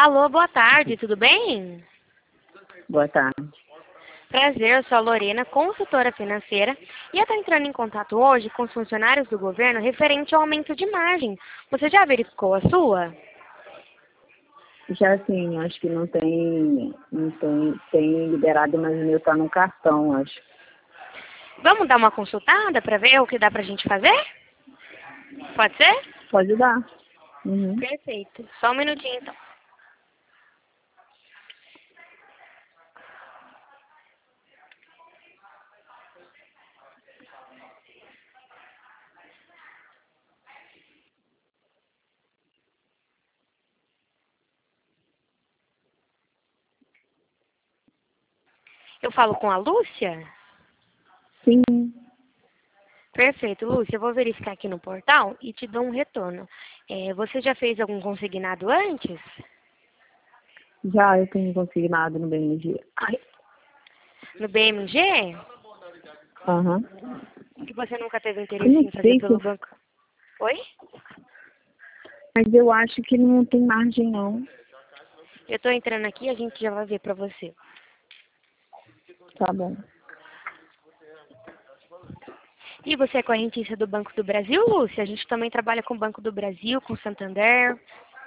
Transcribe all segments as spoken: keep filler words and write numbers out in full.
Alô, boa tarde, tudo bem? Boa tarde. Prazer, eu sou a Lorena, consultora financeira, e eu estou entrando em contato hoje com os funcionários do governo referente ao aumento de margem. Você já verificou a sua? Já assim, acho que não tem, não tem, tem liberado, mas o meu tá no cartão, acho. Vamos dar uma consultada para ver o que dá para a gente fazer? Pode ser? Pode dar. Uhum. Perfeito. Só um minutinho, então. Eu falo com a Lúcia? Sim. Perfeito, Lúcia. Eu vou verificar aqui no portal e te dou um retorno. É, você já fez algum consignado antes? Já eu tenho consignado no B M G. Ai. No B M G? Aham. Que você nunca teve Eu interesse não em fazer sei pelo se... banco? Oi? Mas eu acho que não tem margem, não. Eu tô entrando aqui e a gente já vai ver pra você. Tá bom. E você é correntista do Banco do Brasil, Lúcia? A gente também trabalha com o Banco do Brasil, com o Santander.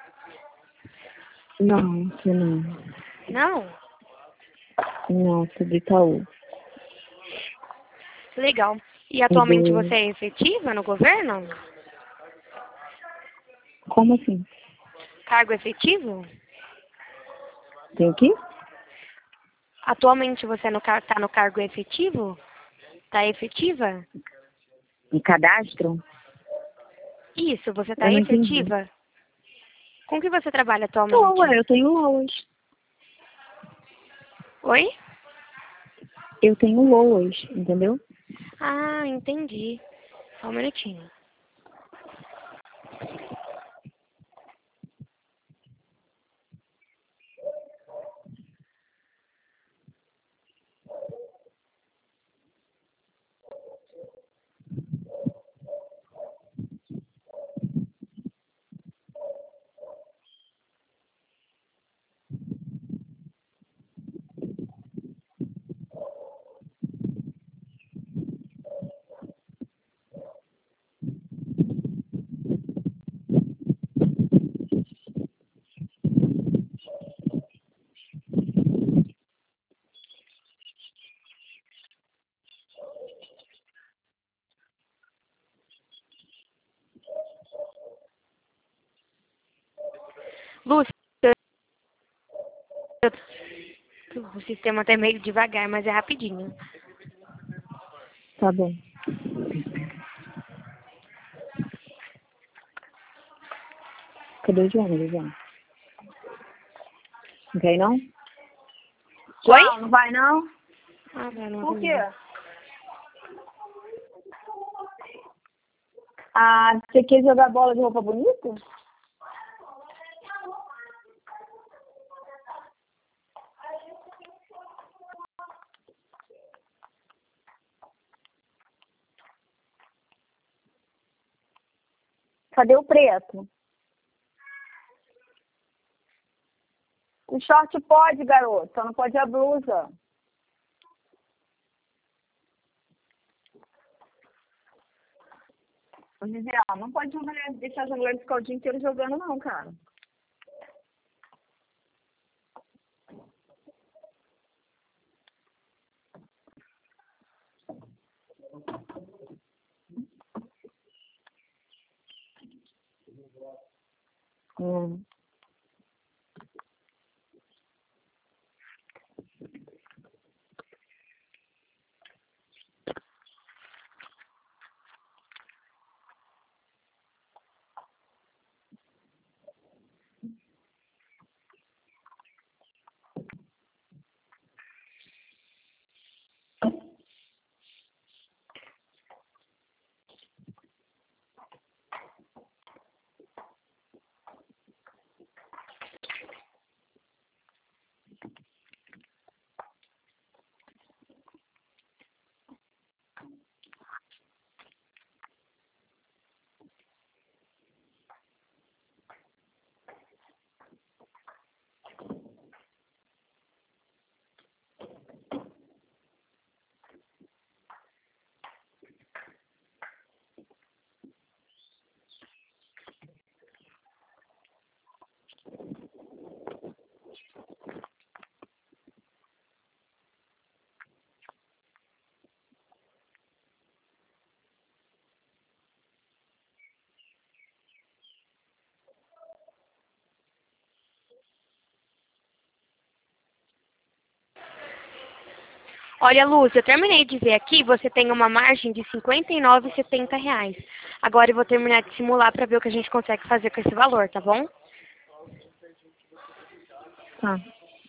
Não, você não. Não? Não, sou do Itaú. Legal. E É atualmente do... você é efetiva no governo? Como assim? Cargo efetivo? Tem o quê? Atualmente você está no, tá no cargo efetivo? Está efetiva? Um cadastro? Isso, você está Eu não entendi. efetiva? Com que você trabalha Tô, atualmente? ué, eu tenho loas. Oi? Eu tenho loas, entendeu? Ah, entendi. Só um minutinho. Lúcia, o sistema está meio devagar, mas é rapidinho. Tá bom. Cadê o João, João? Não quer ir, não? Oi? João, não vai, não? Ah, vai, não Por quê? atendeu. Ah, você quer jogar bola de roupa bonita? Cadê o preto? O short pode, garoto, só não pode a blusa. Ô, Gisele, não pode jogar, deixar as mulheres ficar o dia inteiro jogando, não, cara. Hum. Olha, Lúcia, eu terminei de ver aqui, você tem uma margem de cinquenta e nove e setenta reais. Agora eu vou terminar de simular para ver o que a gente consegue fazer com esse valor, tá bom? Tá.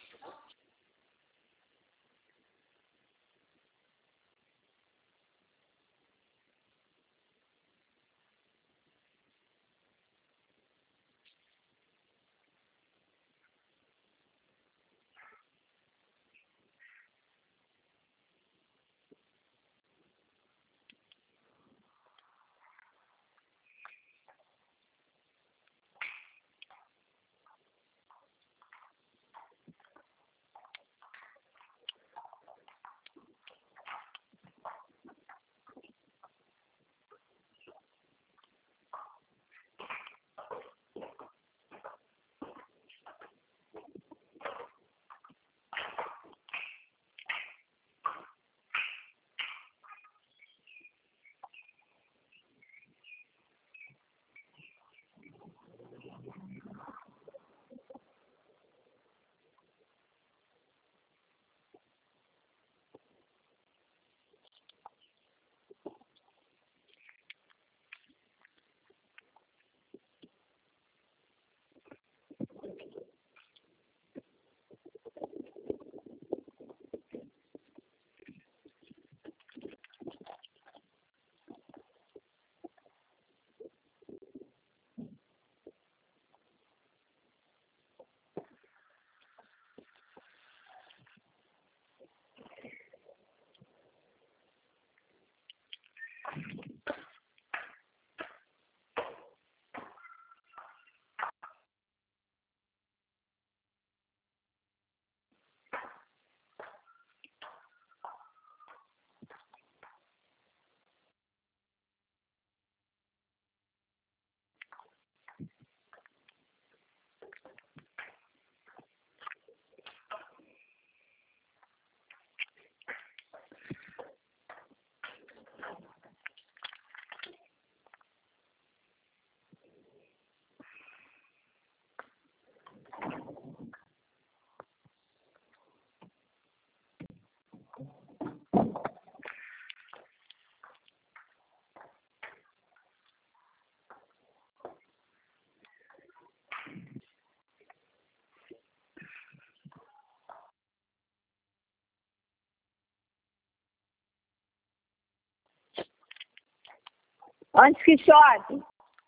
Antes que chove,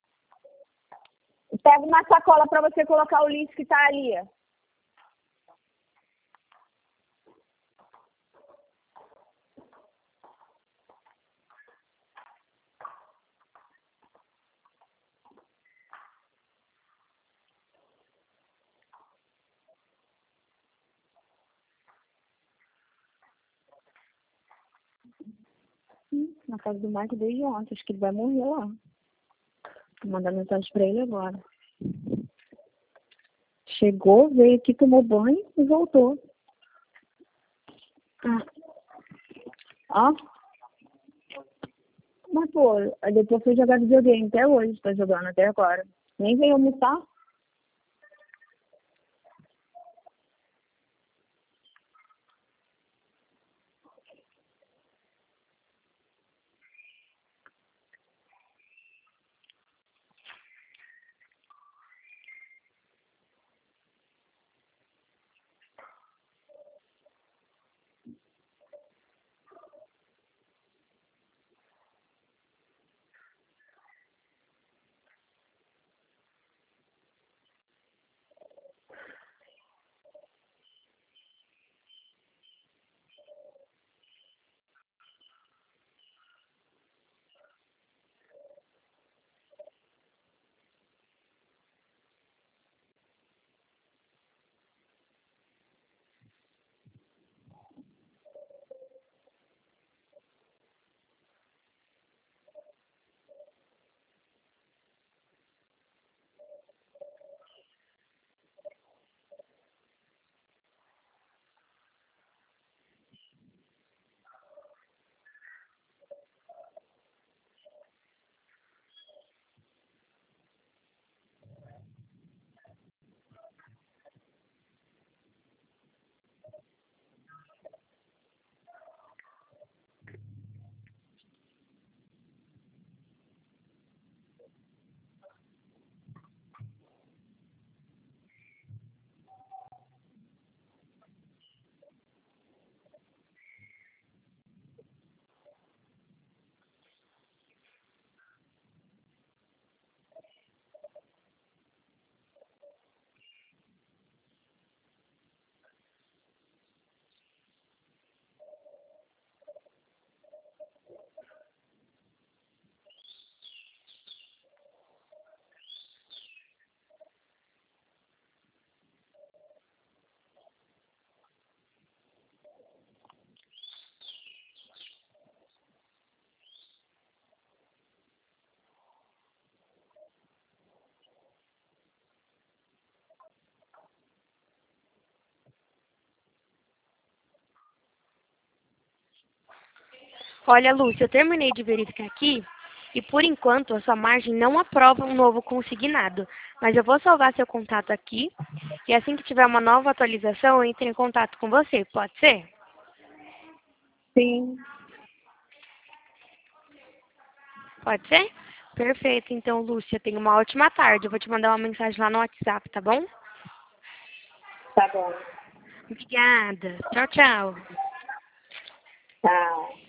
pega uma sacola para você colocar o lixo que tá ali. Hum, na casa do Mike desde ontem, acho que ele vai morrer lá. Vou mandar mensagem pra ele agora. Chegou, veio aqui, tomou banho e voltou. Ah. Ó. Mas, pô, aí depois foi jogar videogame até hoje, tá jogando até agora. Nem veio almoçar. Olha, Lúcia, eu terminei de verificar aqui e, por enquanto, a sua margem não aprova um novo consignado. Mas eu vou salvar seu contato aqui e assim que tiver uma nova atualização, eu entro em contato com você. Pode ser? Sim, Pode ser? Perfeito. Então, Lúcia, tenha uma ótima tarde. Eu vou te mandar uma mensagem lá no WhatsApp, tá bom? tá bom. Obrigada. Tchau, tchau. Tchau.